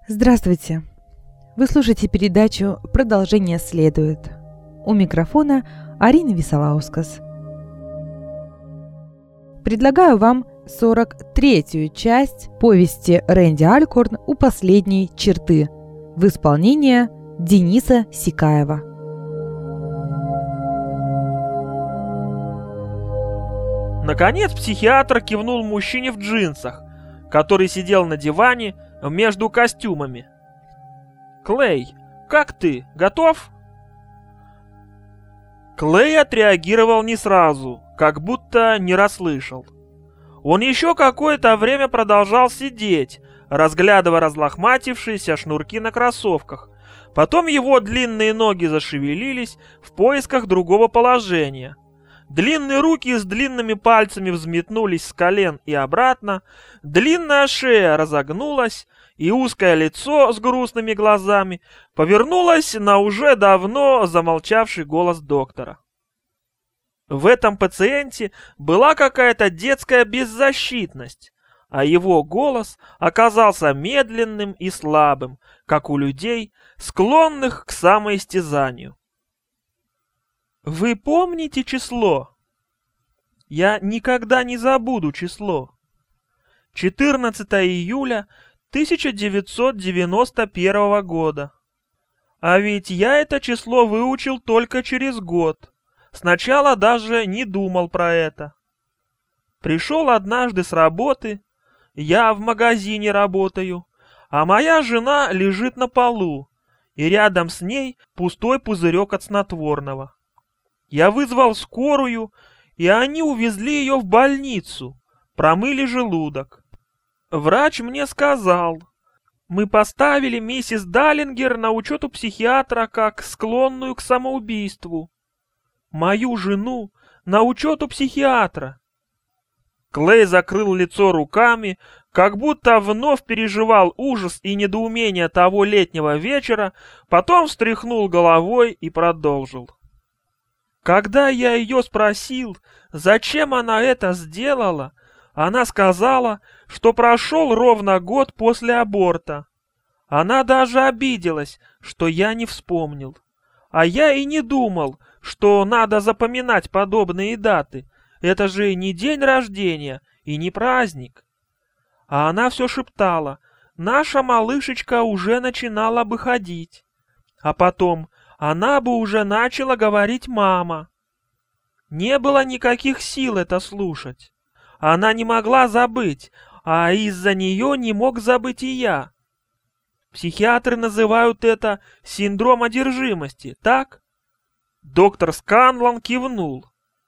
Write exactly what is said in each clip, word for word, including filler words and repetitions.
Здравствуйте! Вы слушаете передачу «Продолжение следует». У микрофона Арина Висолаускас. Предлагаю вам сорок третью часть повести Рэнди Алькорн «У последней черты» в исполнении Дениса Сикаева. Наконец психиатр кивнул мужчине в джинсах, который сидел на диване между костюмами. «Клей, как ты? Готов?» Клей отреагировал не сразу, как будто не расслышал. Он еще какое-то время продолжал сидеть, разглядывая разлохматившиеся шнурки на кроссовках. Потом его длинные ноги зашевелились в поисках другого положения. Длинные руки с длинными пальцами взметнулись с колен и обратно, длинная шея разогнулась, и узкое лицо с грустными глазами повернулось на уже давно замолчавший голос доктора. В этом пациенте была какая-то детская беззащитность, а его голос оказался медленным и слабым, как у людей, склонных к самоистязанию. «Вы помните число?» «Я никогда не забуду число. четырнадцатое июля тысяча девятьсот девяносто первого года. А ведь я это число выучил только через год. Сначала даже не думал про это. Пришел однажды с работы, я в магазине работаю, а моя жена лежит на полу, и рядом с ней пустой пузырек от снотворного. Я вызвал скорую, и они увезли ее в больницу, промыли желудок. Врач мне сказал, мы поставили миссис Даллингер на учет у психиатра как склонную к самоубийству. Мою жену на учет у психиатра». Клей закрыл лицо руками, как будто вновь переживал ужас и недоумение того летнего вечера, потом встряхнул головой и продолжил. «Когда я ее спросил, зачем она это сделала, она сказала, что прошел ровно год после аборта. Она даже обиделась, что я не вспомнил. А я и не думал, что надо запоминать подобные даты. Это же не день рождения и не праздник». А она все шептала, наша малышечка уже начинала бы ходить. А потом она бы уже начала говорить «мама». Не было никаких сил это слушать. Она не могла забыть, а из-за нее не мог забыть и я. Психиатры называют это синдром одержимости, так? Доктор Сканлан кивнул.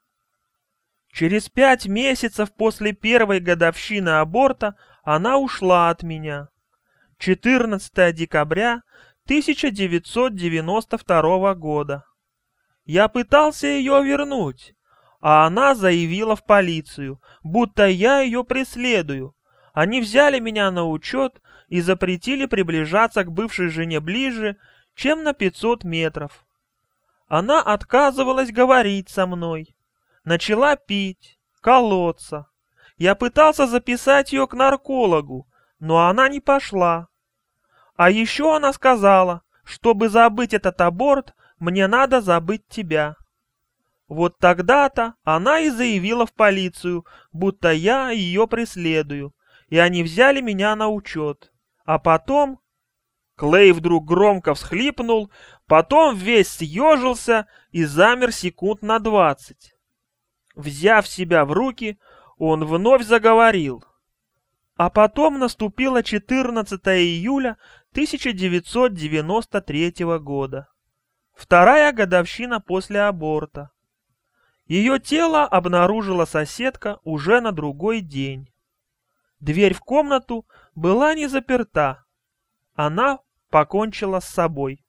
Через пять месяцев после первой годовщины аборта она ушла от меня. четырнадцатое декабря тысяча девятьсот девяносто второго года. Я пытался ее вернуть, а она заявила в полицию, будто я ее преследую. Они взяли меня на учет и запретили приближаться к бывшей жене ближе, чем на пятьсот метров. Она отказывалась говорить со мной. Начала пить, колоться. Я пытался записать ее к наркологу, но она не пошла. А еще она сказала, чтобы забыть этот аборт, мне надо забыть тебя. Вот тогда-то она и заявила в полицию, будто я ее преследую, и они взяли меня на учет. А потом... Клей вдруг громко всхлипнул, потом весь съежился и замер секунд на двадцать. Взяв себя в руки, он вновь заговорил. А потом наступило четырнадцатое июля тысяча девятьсот девяносто третьего года. Вторая годовщина после аборта. Ее тело обнаружила соседка уже на другой день. Дверь в комнату была не заперта. Она покончила с собой.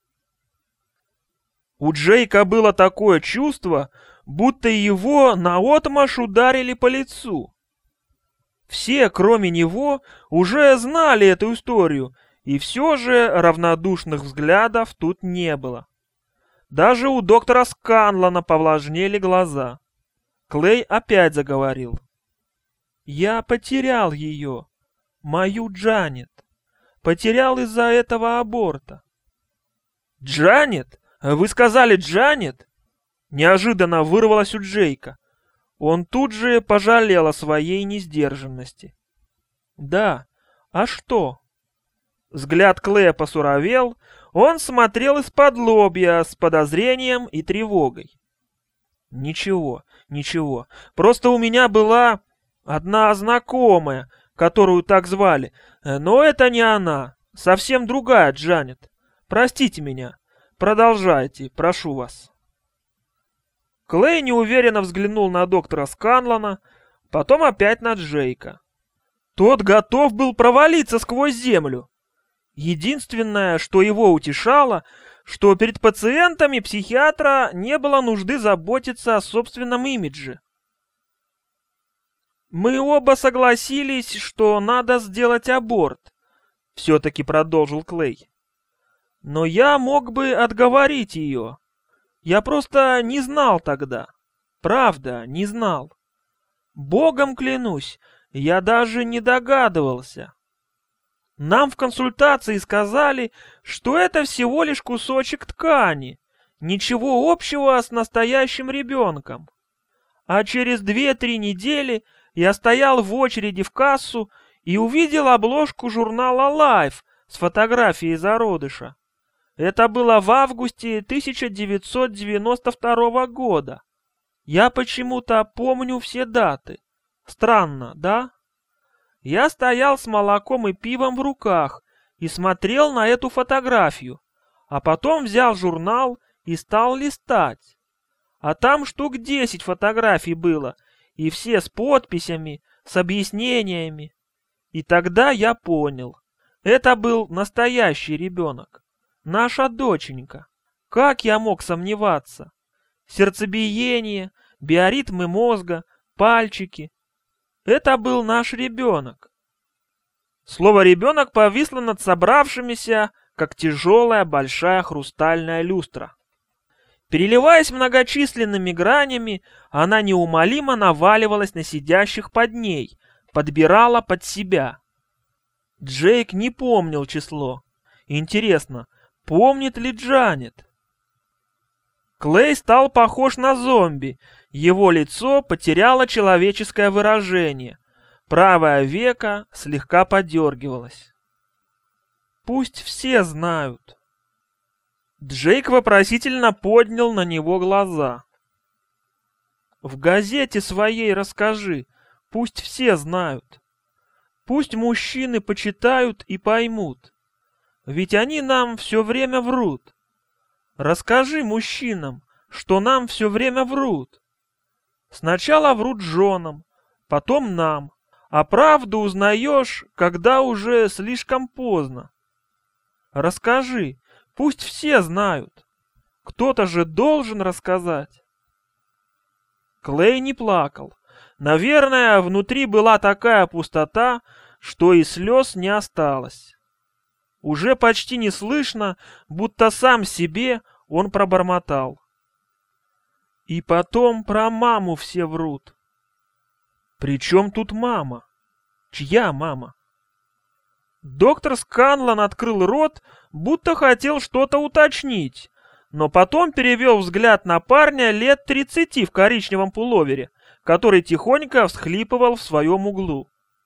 У Джейка было такое чувство, будто его наотмашь ударили по лицу. Все, кроме него, уже знали эту историю, и все же равнодушных взглядов тут не было. Даже у доктора Сканлана повлажнели глаза. Клей опять заговорил. «Я потерял ее, мою Джанет. потерял из-за этого аборта. «Джанет? Вы сказали Джанет?» Неожиданно вырвалось у Джейка. Он тут же пожалел о своей несдержанности. «Да, а что?» Взгляд Клея посуровел, он смотрел из-под лобья с подозрением и тревогой. «Ничего, ничего, просто у меня была одна знакомая, которую так звали, но это не она, совсем другая Джанет. Простите меня, продолжайте, прошу вас». Клей неуверенно взглянул на доктора Сканлона, потом опять на Джейка. Тот готов был провалиться сквозь землю. Единственное, что его утешало, что перед пациентами психиатра не было нужды заботиться о собственном имидже. «Мы оба согласились, что надо сделать аборт», — все-таки продолжил Клей. «Но я мог бы отговорить ее. Я просто не знал тогда. Правда, не знал. Богом клянусь, я даже не догадывался. Нам в консультации сказали, что это всего лишь кусочек ткани, ничего общего с настоящим ребенком. А через две-три недели я стоял в очереди в кассу и увидел обложку журнала Life с фотографией зародыша. Это было в августе тысяча девятьсот девяносто второго года. Я почему-то помню все даты. Странно, да? Я стоял с молоком и пивом в руках и смотрел на эту фотографию, а потом взял журнал и стал листать. А там штук десять фотографий было, и все с подписями, с объяснениями. И тогда я понял, это был настоящий ребенок. Наша доченька. Как я мог сомневаться? Сердцебиение, биоритмы мозга, пальчики. Это был наш ребенок. Слово «ребенок» повисло над собравшимися, как тяжелая большая хрустальная люстра. Переливаясь многочисленными гранями, она неумолимо наваливалась на сидящих под ней, подбирала под себя. Джейк не помнил число. Интересно, помнит ли Джанет? Клей стал похож на зомби. Его лицо потеряло человеческое выражение. Правое веко слегка подергивалось. Пусть все знают. Джейк вопросительно поднял на него глаза. В газете своей расскажи, пусть все знают. Пусть мужчины почитают и поймут. Ведь они нам все время врут. Расскажи мужчинам, что нам все время врут. Сначала врут женам, потом нам, а правду узнаешь, когда уже слишком поздно. Расскажи, пусть все знают. Кто-то же должен рассказать. Клей не плакал. Наверное, внутри была такая пустота, что и слез не осталось. Уже почти не слышно, будто сам себе он пробормотал. И потом про маму все врут. При чем тут мама? Чья мама? Доктор Сканлон открыл рот, будто хотел что-то уточнить, но потом перевел взгляд на парня лет тридцати в коричневом пуловере, который тихонько всхлипывал в своем углу.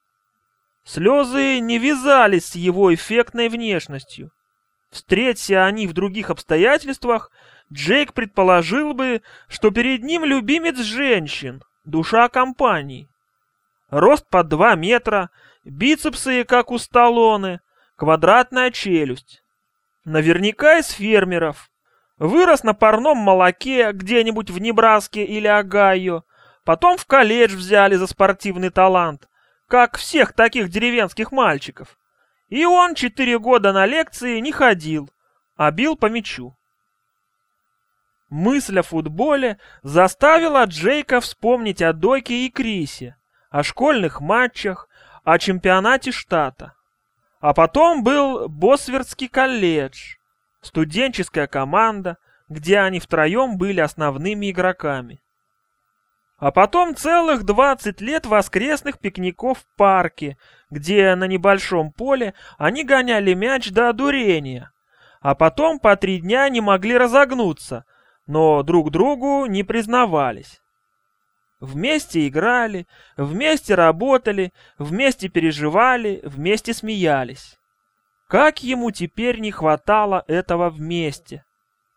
Слезы не вязались с его эффектной внешностью. Встреться они в других обстоятельствах, Джейк предположил бы, что перед ним любимец женщин, душа компании. Рост под два метра, бицепсы, как у Сталлоне, квадратная челюсть. Наверняка из фермеров. Вырос на парном молоке где-нибудь в Небраске или Огайо, потом в колледж взяли за спортивный талант, как всех таких деревенских мальчиков. И он четыре года на лекции не ходил, а бил по мячу. Мысль о футболе заставила Джейка вспомнить о Доке и Крисе, о школьных матчах, о чемпионате штата. А потом был Босвертский колледж, студенческая команда, где они втроем были основными игроками. А потом целых двадцать лет воскресных пикников в парке, где на небольшом поле они гоняли мяч до одурения. А потом по три дня не могли разогнуться, но друг другу не признавались. Вместе играли, вместе работали, вместе переживали, вместе смеялись. Как ему теперь не хватало этого вместе?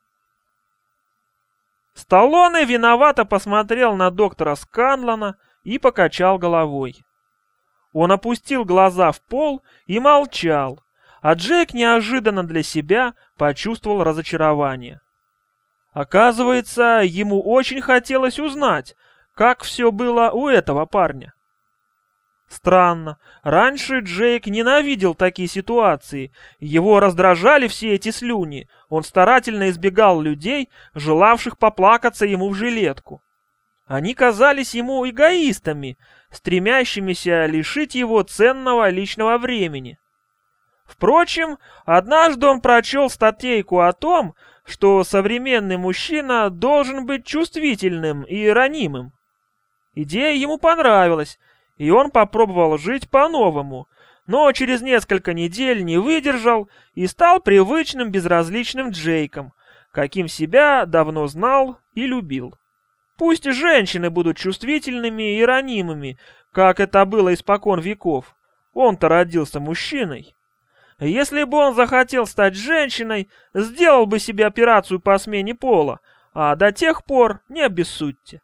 Сталлоне виновато посмотрел на доктора Сканлона и покачал головой. Он опустил глаза в пол и молчал, а Джейк неожиданно для себя почувствовал разочарование. Оказывается, ему очень хотелось узнать, как все было у этого парня. Странно, раньше Джейк ненавидел такие ситуации, его раздражали все эти слюни, он старательно избегал людей, желавших поплакаться ему в жилетку. Они казались ему эгоистами, стремящимися лишить его ценного личного времени. Впрочем, однажды он прочел статейку о том, что современный мужчина должен быть чувствительным и ранимым. Идея ему понравилась, и он попробовал жить по-новому, но через несколько недель не выдержал и стал привычным безразличным Джейком, каким себя давно знал и любил. Пусть женщины будут чувствительными и ранимыми, как это было испокон веков, он-то родился мужчиной. Если бы он захотел стать женщиной, сделал бы себе операцию по смене пола, а до тех пор не обессудьте.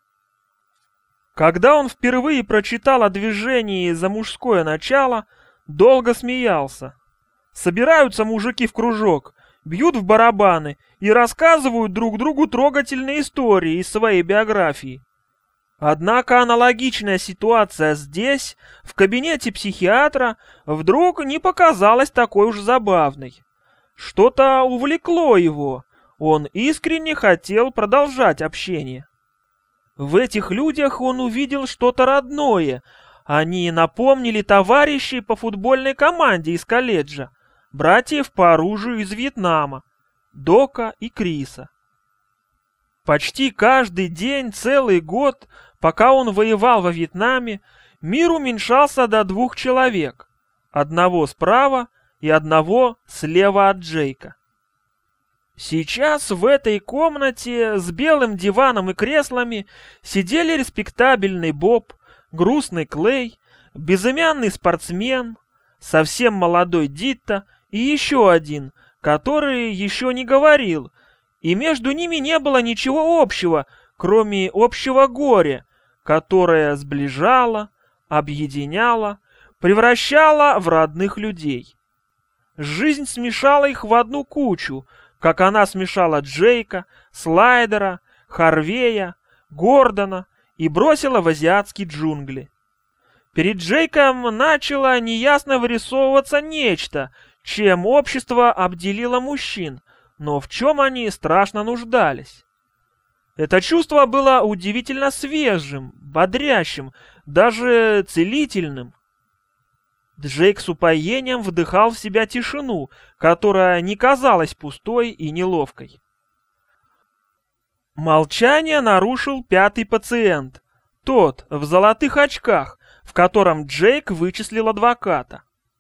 Когда он впервые прочитал о движении за мужское начало, долго смеялся. Собираются мужики в кружок, бьют в барабаны и рассказывают друг другу трогательные истории из своей биографии. Однако аналогичная ситуация здесь, в кабинете психиатра, вдруг не показалась такой уж забавной. Что-то увлекло его, он искренне хотел продолжать общение. В этих людях он увидел что-то родное. Они напомнили товарищей по футбольной команде из колледжа, братьев по оружию из Вьетнама, Дока и Криса. Почти каждый день, целый год, пока он воевал во Вьетнаме, мир уменьшался до двух человек, одного справа и одного слева от Джейка. Сейчас в этой комнате с белым диваном и креслами сидели респектабельный Боб, грустный Клей, безымянный спортсмен, совсем молодой Дитта и еще один, который еще не говорил, и между ними не было ничего общего, кроме общего горя, которое сближало, объединяло, превращало в родных людей. Жизнь смешала их в одну кучу, как она смешала Джейка, Слайдера, Харвея, Гордона и бросила в азиатские джунгли. Перед Джейком начало неясно вырисовываться нечто, чем общество обделило мужчин, но в чем они страшно нуждались. Это чувство было удивительно свежим, бодрящим, даже целительным. Джейк с упоением вдыхал в себя тишину, которая не казалась пустой и неловкой. Молчание нарушил пятый пациент, тот в золотых очках, в котором Джейк вычислил адвоката.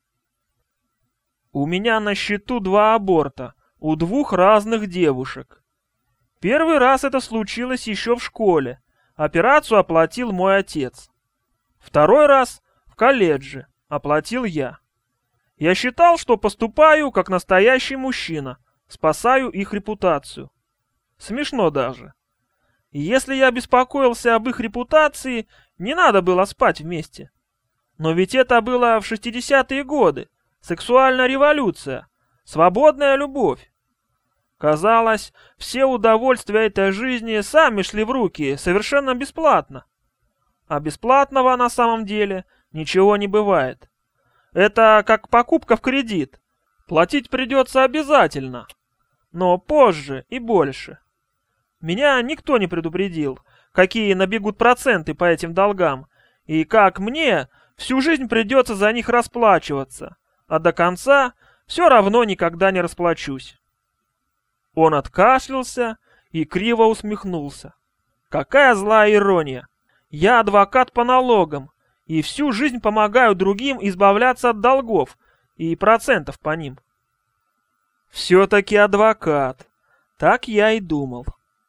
«У меня на счету два аборта, у двух разных девушек. Первый раз это случилось еще в школе, операцию оплатил мой отец. Второй раз в колледже. Оплатил я. Я считал, что поступаю как настоящий мужчина, спасаю их репутацию. Смешно даже. И если я беспокоился об их репутации, не надо было спать вместе. Но ведь это было в шестидесятые годы, сексуальная революция, свободная любовь. Казалось, все удовольствия этой жизни сами шли в руки, совершенно бесплатно. А бесплатного на самом деле ничего не бывает. Это как покупка в кредит. Платить придется обязательно, но позже и больше. Меня никто не предупредил, какие набегут проценты по этим долгам, и как мне всю жизнь придется за них расплачиваться, а до конца все равно никогда не расплачусь. Он откашлялся и криво усмехнулся. Какая злая ирония! Я адвокат по налогам и всю жизнь помогаю другим избавляться от долгов и процентов по ним. Все-таки адвокат. Так я и думал.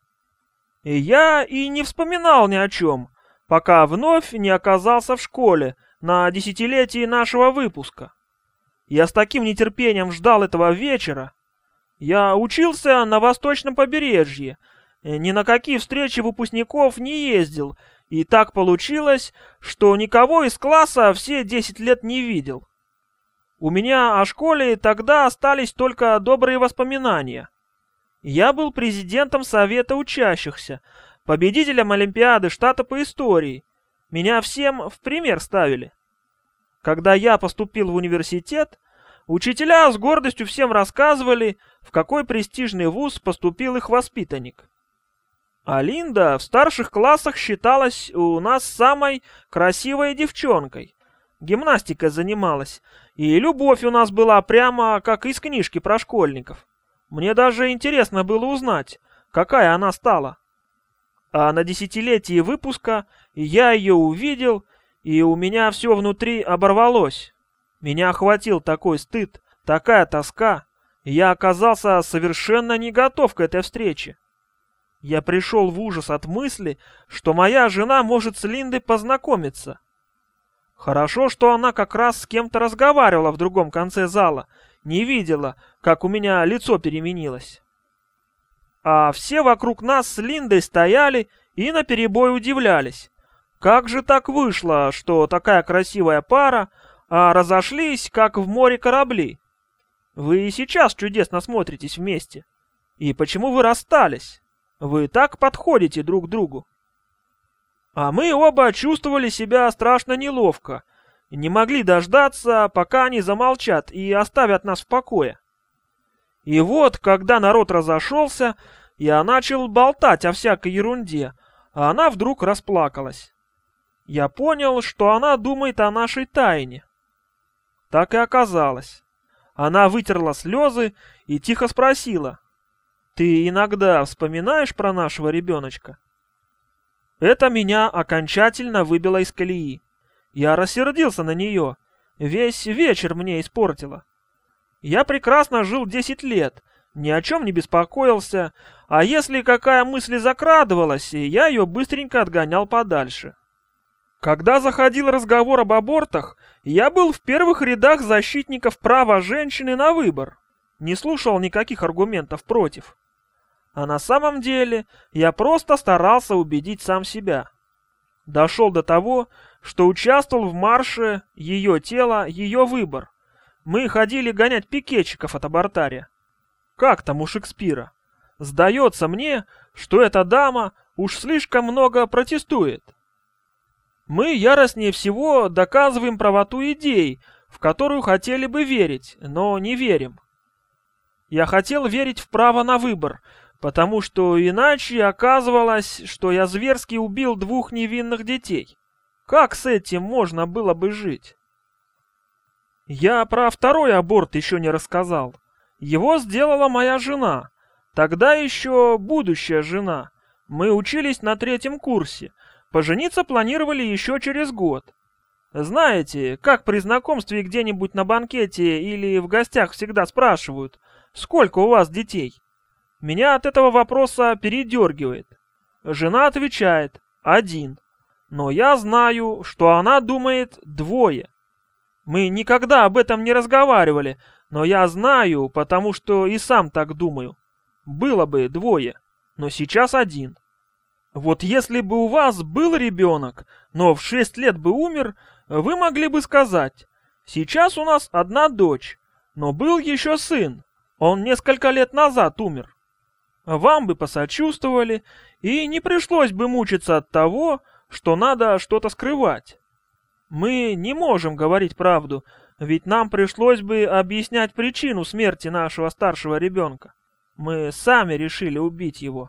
И я и не вспоминал ни о чем, пока вновь не оказался в школе на десятилетии нашего выпуска. Я с таким нетерпением ждал этого вечера. Я учился на восточном побережье, ни на какие встречи выпускников не ездил, и так получилось, что никого из класса все десять лет не видел. У меня о школе тогда остались только добрые воспоминания. Я был президентом совета учащихся, победителем Олимпиады штата по истории. Меня всем в пример ставили. Когда я поступил в университет, учителя с гордостью всем рассказывали, в какой престижный вуз поступил их воспитанник. А Линда в старших классах считалась у нас самой красивой девчонкой. Гимнастикой занималась, и любовь у нас была прямо как из книжки про школьников. Мне даже интересно было узнать, какая она стала. А на десятилетии выпуска я ее увидел, и у меня все внутри оборвалось. Меня охватил такой стыд, такая тоска, и я оказался совершенно не готов к этой встрече. Я пришел в ужас от мысли, что моя жена может с Линдой познакомиться. Хорошо, что она как раз с кем-то разговаривала в другом конце зала, не видела, как у меня лицо переменилось. А все вокруг нас с Линдой стояли и наперебой удивлялись. Как же так вышло, что такая красивая пара, а разошлись, как в море корабли? Вы и сейчас чудесно смотритесь вместе. И почему вы расстались? Вы так подходите друг к другу. А мы оба чувствовали себя страшно неловко, не могли дождаться, пока они замолчат и оставят нас в покое. И вот, когда народ разошелся, я начал болтать о всякой ерунде, а она вдруг расплакалась. Я понял, что она думает о нашей тайне. Так и оказалось. Она вытерла слезы и тихо спросила: «Ты иногда вспоминаешь про нашего ребеночка?» Это меня окончательно выбило из колеи. Я рассердился на нее. Весь вечер мне испортила. Я прекрасно жил десять лет, ни о чем не беспокоился, а если какая мысль закрадывалась, я ее быстренько отгонял подальше. Когда заходил разговор об абортах, я был в первых рядах защитников права женщины на выбор, не слушал никаких аргументов против. А на самом деле я просто старался убедить сам себя. Дошел до того, что участвовал в марше «Ее тело, ее выбор». Мы ходили гонять пикетчиков от абортария. Как там у Шекспира? Сдается мне, что эта дама уж слишком много протестует. Мы яростнее всего доказываем правоту идей, в которую хотели бы верить, но не верим. Я хотел верить в право на выбор, потому что иначе оказывалось, что я зверски убил двух невинных детей. Как с этим можно было бы жить? Я про второй аборт еще не рассказал. Его сделала моя жена, тогда еще будущая жена. Мы учились на третьем курсе, пожениться планировали еще через год. Знаете, как при знакомстве где-нибудь на банкете или в гостях всегда спрашивают: «Сколько у вас детей?» Меня от этого вопроса передергивает. Жена отвечает: «Один». Но я знаю, что она думает «двое». Мы никогда об этом не разговаривали, но я знаю, потому что и сам так думаю. Было бы двое, но сейчас один. Вот если бы у вас был ребенок, но в шесть лет бы умер, вы могли бы сказать: «Сейчас у нас одна дочь, но был еще сын, он несколько лет назад умер». Вам бы посочувствовали, и не пришлось бы мучиться от того, что надо что-то скрывать. Мы не можем говорить правду, ведь нам пришлось бы объяснять причину смерти нашего старшего ребенка. Мы сами решили убить его.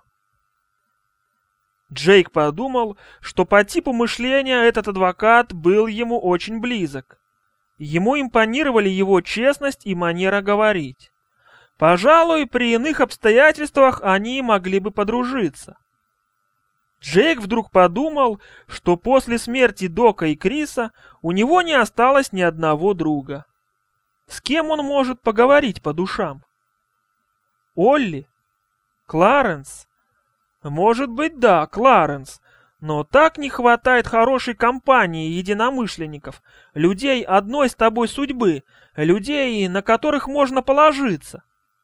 Джейк подумал, что по типу мышления этот адвокат был ему очень близок. Ему импонировали его честность и манера говорить. Пожалуй, при иных обстоятельствах они могли бы подружиться. Джейк вдруг подумал, что после смерти Дока и Криса у него не осталось ни одного друга. С кем он может поговорить по душам? Олли? Кларенс? Может быть, да, Кларенс. Но так не хватает хорошей компании единомышленников, людей одной с тобой судьбы, людей, на которых можно положиться.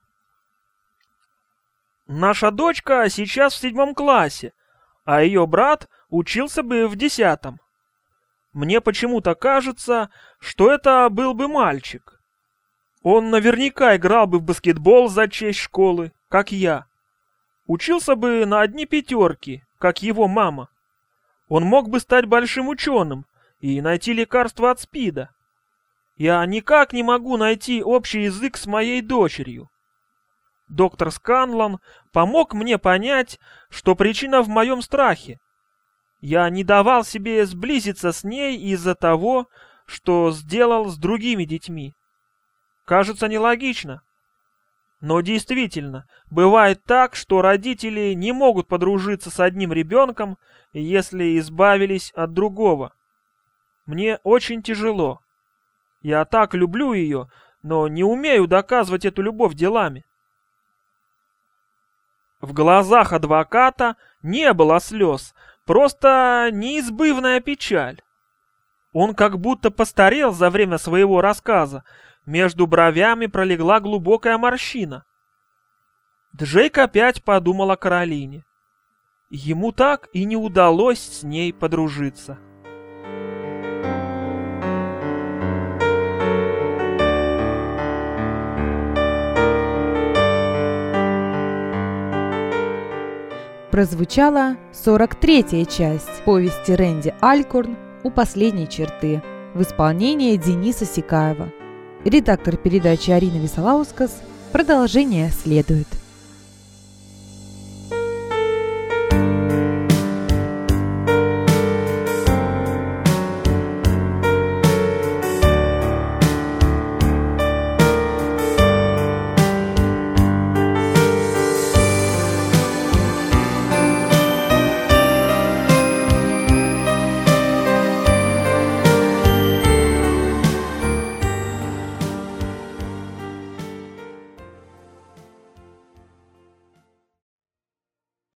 Наша дочка сейчас в седьмом классе, а ее брат учился бы в десятом. Мне почему-то кажется, что это был бы мальчик. Он наверняка играл бы в баскетбол за честь школы, как я. Учился бы на одни пятерки, как его мама. Он мог бы стать большим ученым и найти лекарство от СПИДа. Я никак не могу найти общий язык с моей дочерью. Доктор Сканлон помог мне понять, что причина в моем страхе. Я не давал себе сблизиться с ней из-за того, что сделал с другими детьми. Кажется нелогично. Но действительно, бывает так, что родители не могут подружиться с одним ребенком, если избавились от другого. Мне очень тяжело. Я так люблю ее, но не умею доказывать эту любовь делами. В глазах адвоката не было слез, просто неизбывная печаль. Он как будто постарел за время своего рассказа, между бровями пролегла глубокая морщина. Джейк опять подумал о Каролине. Ему так и не удалось с ней подружиться. Прозвучала сорок третья часть повести Рэнди Алькорн «У последней черты» в исполнении Дениса Сикаева. Редактор передачи Арина Висолаускас. Продолжение следует.